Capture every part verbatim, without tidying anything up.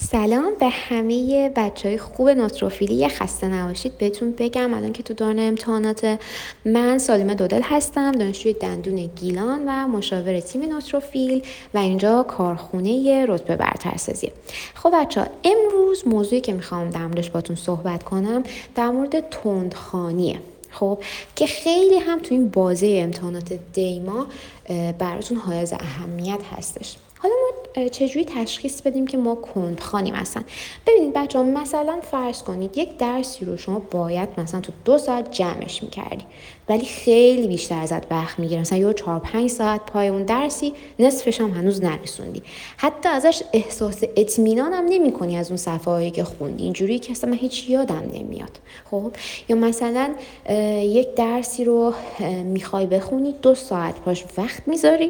سلام به همه بچه های خوب نوتروفیلی. خسته نباشید. بهتون بگم الان که تو دوران امتحانات، من سالمه دودل هستم، دانشجوی دندون گیلان و مشاور تیم نوتروفیل و اینجا کارخونه رتبه برترسازیه. خب بچه ها، امروز موضوعی که میخوام در موردش باتون صحبت کنم در مورد تندخوانیه. خب که خیلی هم تو این بازه امتحانات دیما براتون حائز اهمیت هستش. حالا ما چجوری تشخیص بدیم که ما کندخوانیم؟ مثلا ببینید بچه ها، مثلا فرض کنید یک درسی رو شما باید مثلا تو دو ساعت جمعش میکردی ولی خیلی بیشتر ازت وقت میگیره، مثلا یه چهار پنج ساعت پای اون درسی، نصفش هم هنوز نرسوندی، حتی ازش احساس اطمینان هم نمی کنی از اون صفحه هایی که خوندی، اینجوری که اصلا من هیچ یادم نمیاد. خب یا مثلا یک درسی رو میخوای بخونی، دو ساعت پاش وقت میذاری،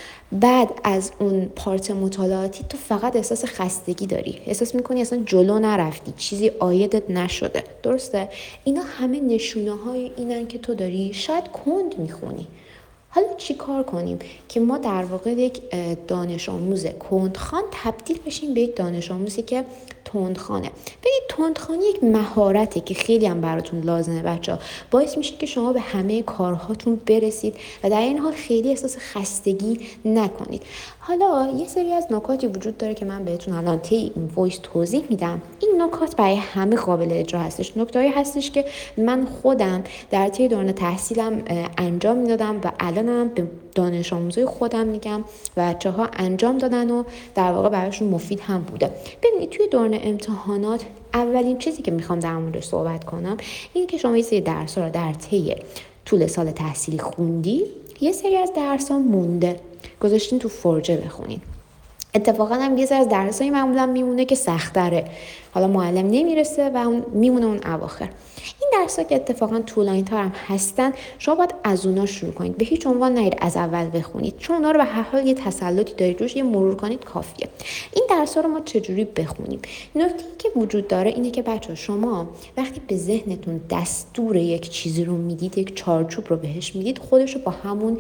بعد از اون پارت مطالعاتی تو فقط احساس خستگی داری، احساس میکنی اصلا جلو نرفتی، چیزی عایدت نشده. درسته؟ اینا همه نشونه های اینن که تو داری شاید کند میخونی. حالا چی کار کنیم که ما در واقع یک دانش آموز کندخوان تبدیل بشیم به یک دانش آموزی که تندخوانه؟ ببینید، تندخوانی یک مهارته که خیلی هم براتون لازمه بچه‌ها. باعث میشه که شما به همه کارهاتون برسید و در این حال خیلی احساس خستگی نکنید. حالا یه سری از نکاتی وجود داره که من بهتون الان طی این وایس توضیح میدم. این نکات برای همه قابل اجرا هستش. نکته‌ای هستش که من خودم در طی دوران تحصیلم انجام میدادم و الانم به دانش آموزای خودم میگم و بچه‌ها انجام دادن و در واقع براشون مفید هم بوده. ببینید، توی دوران امتحانات اولین چیزی که میخوام در موردش صحبت کنم اینه که شما یه سری درس‌ها رو در طی طول سال تحصیلی خوندی، یه سری از درس‌ها مونده، گذاشتین تو فرجه بخونین. اتفاقا هم یه سری از درس‌های معمولا میمونه که سخت‌تره، حالا معلم نمیرسه و اون میمونه اون اواخر. این درس‌ها که اتفاقا طولانی‌تر هم هستن، شما باید از اونا شروع کنید، به هیچ عنوان نرید از اول بخونید، چون اونا رو به هر حال یه تسلطی دارید روش، یه مرور کنید کافیه. این درس‌ها رو ما چجوری بخونیم؟ نکته‌ای که وجود داره اینه که بچه‌ها، شما وقتی به ذهنتون دستور یک چیزی رو میدید، یک چارچوب رو بهش میدید، خودش رو با همون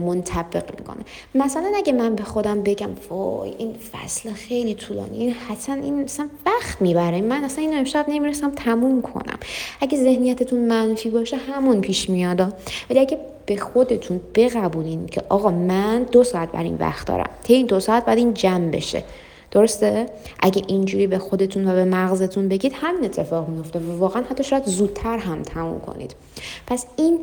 منطبق میکنه. مثلا اگه من به خودم بگم وای این فصل خیلی طولانی، این حتما این مثلا وقت میبره، من اصلا اینو امشب نمیرسم تموم کنم، اگه ذهنیتتون منفی باشه همون پیش میاد. ولی اگه به خودتون بقبولین که آقا من دو ساعت برای این وقت دارم، تا این دو ساعت بعد این جمع بشه، درسته؟ اگه اینجوری به خودتون و به مغزتون بگید، همین اتفاق میفته و واقعا حتی شاید زودتر هم تموم کنید. پس این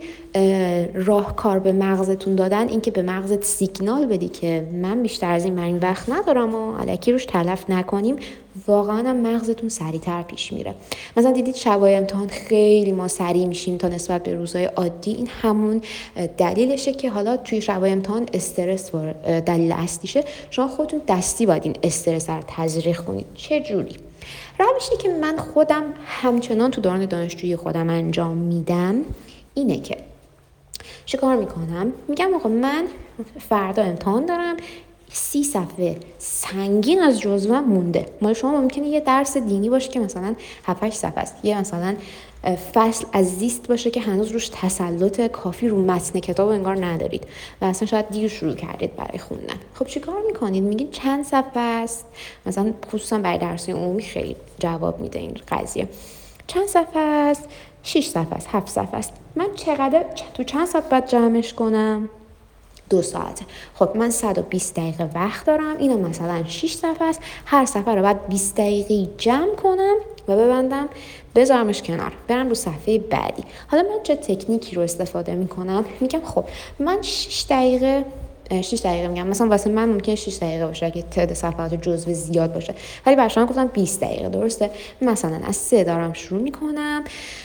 راهکار به مغزتون دادن، این که به مغزت سیگنال بدی که من بیشتر از این برای این وقت ندارم و الکی روش تلف نکنیم، واقعا هم مغزتون سریعتر پیش میره. مثلا دیدید شبای امتحان خیلی ما سریع میشیم تا نسبت به روزهای عادی، این همون دلیلشه که حالا توی شبای امتحان استرس دلیل اصلیشه. شما خودتون دستی باید این استرس رو تزریق کنید. چه جوری؟ روشی که من خودم همچنان تو دوران دانشجویی خودم انجام میدم اینه که چیکار میکنم؟ میگم آقا من فردا امتحان دارم، سی صفحه سنگین از جزوه مونده. مال شما ممکنه یه درس دینی باشه که مثلا هفت هشت صفحه است، یه مثلا فصل از زیست باشه که هنوز روش تسلط کافی رو متن کتاب انگار ندارید و اصلا شاید دیر شروع کردید برای خوندن. خب چیکار میکنید؟ میگید چند صفحه است؟ مثلا خصوصا برای درس عمومی خیلی جواب میده این قضیه. چند صفحه است؟ شش صفحه است، هفت صفحه است. من چقدر تو چند ساعت بعد جمعش کنم؟ دو ساعته. خب من صد و بیست دقیقه وقت دارم، اینو مثلا شش صفحه است، هر صفحه رو بعد بیست دقیقه جمع کنم و ببندم، بذارمش کنار، برم رو صفحه بعدی. حالا من چه تکنیکی رو استفاده میکنم؟ میگم خب من شش دقیقه شش دقیقه میگم، مثلا واسه من ممکنه شش دقیقه باشه اگه تعداد صفحات جزوه زیاد باشه، ولی برای شما گفتم بیست دقیقه، درسته؟ مثلا از سه دارم شروع میکنم،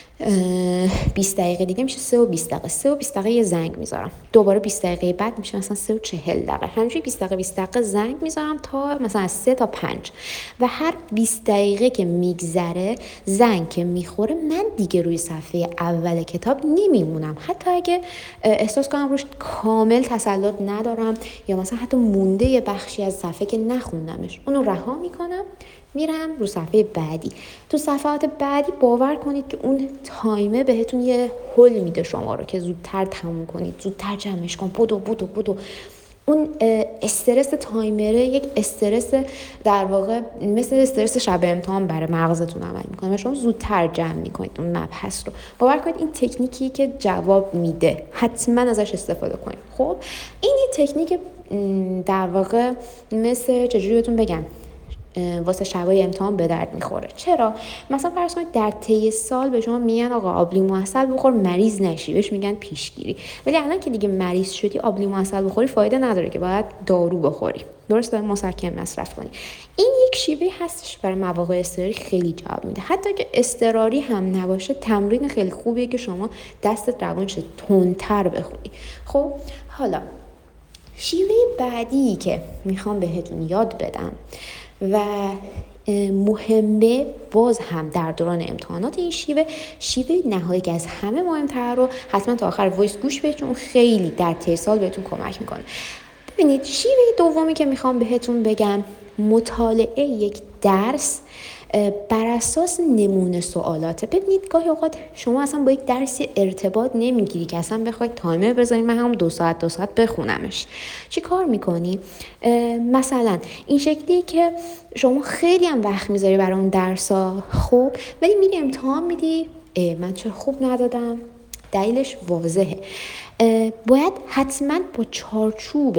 بیست دقیقه دیگه میشه سه و بیست دقیقه، سه و بیست دقیقه یه زنگ میذارم، دوباره بیست دقیقه بعد میشه مثلا سه و چهل دقیقه، همینجوری بیست دقیقه بیست دقیقه زنگ میذارم تا مثلا از سه تا پنج و هر بیست دقیقه که میگذره زنگ که میخوره، من دیگه روی صفحه اول کتاب نمیمونم، حتی اگه احساس کنم روش کامل تسلط ندارم یا مثلا حتی مونده یه بخشی از صفحه که نخوندمش، اونو رها میکنم، میرم رو صفحه بعدی. تو صفحات بعدی باور کنید که اون تایمه بهتون یه هول میده شما رو که زودتر تموم کنید، زودتر جمعش کن، بدو بدو بدو. اون استرس تایمره یک استرس در واقع مثل استرس شب امتحان برای مغزتون عمل میکنه و شما زودتر جمع میکنید اون مبحث رو. باور کنید این تکنیکی که جواب میده، حتما ازش استفاده کنید. خب این یه تکنیک در واقع مثل چجوری بهتون بگم واسه شبای امتحان به درد میخوره. چرا؟ مثلا فرض کنید در طی سال به شما میگن آقا آبلیمو عسل بخور مریض نشی، بهش میگن پیشگیری. ولی الان که دیگه مریض شدی آبلیمو عسل بخوری فایده نداره که باید دارو بخوری، درسته؟ مسکن مصرف کنی. این یک شیوه هستش برای مواقع اضطراری خیلی جواب میده. حتی که اضطراری هم نباشه تمرین خیلی خوبیه که شما دستت روان شه تندتر بخونی. خب حالا شیوه بعدی که میخوام بهتون یاد بدم و مهمه باز هم در دوران امتحانات، این شیوه شیوه نهایی که از همه مهمتر رو حتما تا آخر وایس گوش بدید چون خیلی در طی سال بهتون کمک میکنه. ببینید شیوه دومی که میخوام بهتون بگم مطالعه یک درس بر اساس نمونه سوالاته. ببینید گاهی اوقات شما اصلا با یک درسی ارتباط نمیگیری که اصلا بخواید تایمر بذارید من هم دو ساعت دو ساعت بخونمش. چی کار میکنی؟ مثلا این شکلی که شما خیلی هم وقت میذاری برای اون درسا، خب ولی میری امتحان میدی من چرا خوب ندادم؟ دلیلش واضحه. باید حتما با چارچوب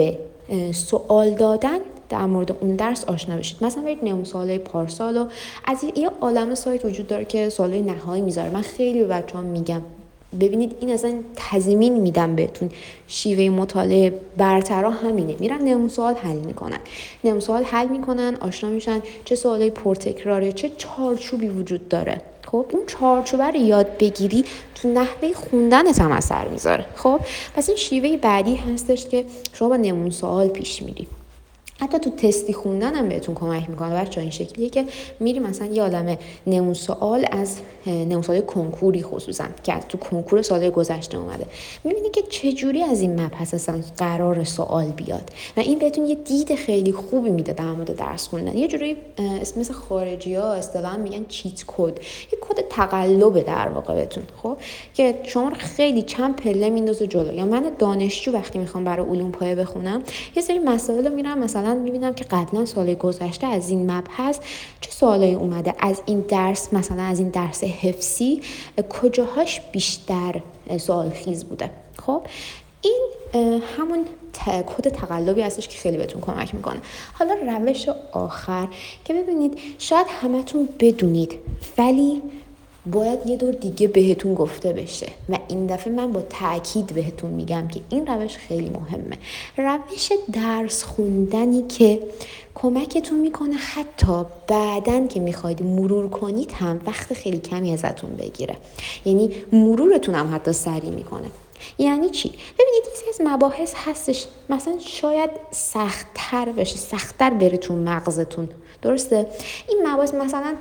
سوال دادن در مورد اون درس آشنا بشید. مثلا برید نمونه سوالای پارسال و از یه عالمه سایت وجود داره که سوالای نهایی میذاره. من خیلی به بچه‌ها میگم ببینید این اصلا تضمین میدم بهتون شیوه مطالعه برترا همینه، میرن نمونه سوال حل میکنن نمونه سوال حل میکنن آشنا میشن چه سوالای پرتکراره، چه چارچوبی وجود داره. خب اون چارچوبه رو یاد بگیری تو نحوه خوندنت هم اثر میذاره. خب پس این شیوه بعدی هستش که شما با نمونه سوال پیش میری. حتی تو تستی خوندن هم بهتون کمک میکنه بچه‌ها. این شکلیه که میری مثلا یه عالمه نمونه سوال از نمونه سوال کنکوری خصوصا که تو کنکور سال گذشته اومده، میبینی که چجوری از این مبحث اصلا قرار سوال بیاد و این بهتون یه دید خیلی خوبی میده در مورد درس خوندن. یه جوری مثل خارجی‌ها اصطلاحاً میگن چیت کد، یه کد تقلب در واقع بهتون، خب که شما رو خیلی چند پله میندازه جلو. یا من دانشجو وقتی میخوام برای علوم پایه بخونم یه سری مسائل رو میرم مثلا میبینم که قبلا سال گذشته از این مبحث چه سوالایی اومده، از این درس مثلا از این درس حفظی کجاهاش بیشتر سوال خیز بوده. خب این همون کد تقلبی هستش که خیلی بهتون کمک میکنه. حالا روش آخر که ببینید شاید همتون بدونید ولی باید یه دور دیگه بهتون گفته بشه و این دفعه من با تأکید بهتون میگم که این روش خیلی مهمه. روش درس خوندنی که کمکتون میکنه حتی بعدن که میخواید مرور کنید هم وقت خیلی کمی ازتون بگیره، یعنی مرورتون هم حتی سریع میکنه. یعنی چی؟ ببینید این از مباحث هستش مثلا شاید سخت‌تر بشه، سخت‌تر بره تو مغزتون، درسته؟ این مباحث مثلا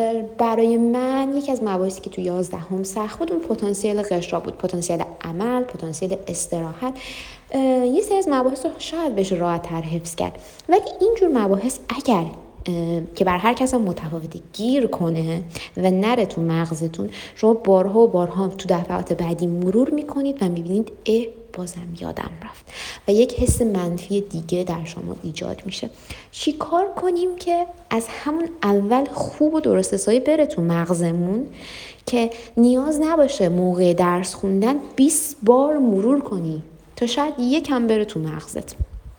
برای من یکی از مباحثی که تو یازدهم سخت بود اون پتانسیل قشر بود، پتانسیل عمل، پتانسیل استراحت. یه سری از مباحث رو شاید بشه راحت‌تر حفظ کرد، ولی اینجور مباحث اگر که بر هر کس هم متفاوتی گیر کنه و نره تو مغزتون، شما بارها و بارها تو دفعات بعدی مرور میکنید و میبینید اه بازم یادم رفت و یک حس منفی دیگه در شما ایجاد میشه. چی کار کنیم که از همون اول خوب و درست حسابی بره تو مغزمون که نیاز نباشه موقع درس خوندن بیست بار مرور کنی تا شاید یکم بره تو مغزت.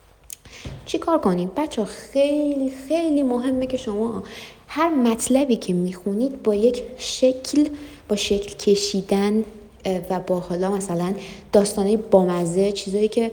چی کار کنیم؟ بچه خیلی خیلی مهمه که شما هر مطلبی که میخونید با یک شکل با شکل کشیدن و با حالا مثلا داستانه بامزه، چیزایی که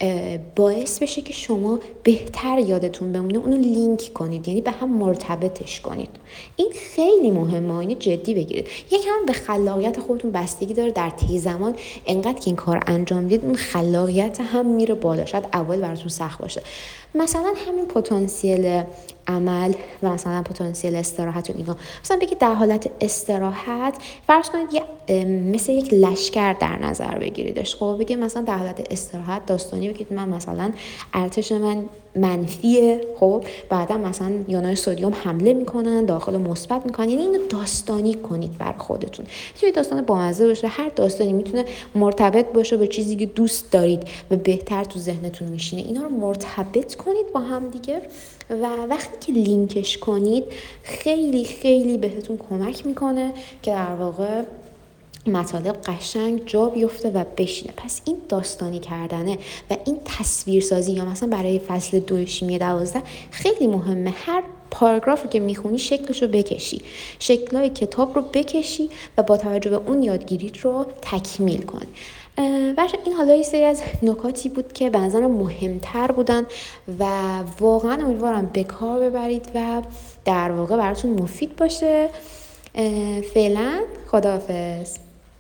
باعث بشه که شما بهتر یادتون بمونه اونو لینک کنید، یعنی به هم مرتبطش کنید. این خیلی مهمه، اینو جدی بگیرید. یکم به خلاقیت خودتون بستگی داره. در طی زمان انقدر که این کار انجام دید اون خلاقیت هم میره بالا. شاید اول براتون سخت باشه، مثلا همین پتانسیل عمل و مثلا پتانسیل استراحت و اینا. مثلا بگید در حالت استراحت فرض کنید یه مثل یک لشکر در نظر بگیریدش. خب بگید مثلا در حالت استراحت داستانی بگید من مثلا ارتش من منفیه، خب بعدا مثلا یونای سدیم حمله میکنن، داخل مثبت میکنن. یعنی اینو داستانی کنید بر خودتون. میتونه داستان بامزه باشه، هر داستانی میتونه مرتبط باشه با چیزی که دوست دارید و بهتر تو ذهنتون میشینه. اینا رو مرتبط کنید با هم دیگه و وقتی که لینکش کنید خیلی خیلی بهتون کمک میکنه که در واقع مطالب قشنگ جا بیفته و بشینه. پس این داستانی کردنه و این تصویرسازی، یا مثلا برای فصل دو شیمی دوازده خیلی مهمه. هر پاراگرافی که میخونی شکلش رو بکشی، شکلای کتاب رو بکشی و با توجه به اون یادگیریت رو تکمیل کن. بچه این حالا یه سری از نکاتی بود که به نظرم مهمتر بودن و واقعا امیدوارم به کار ببرید و در واقع براتون مفید باشه. فعلا خداحافظ.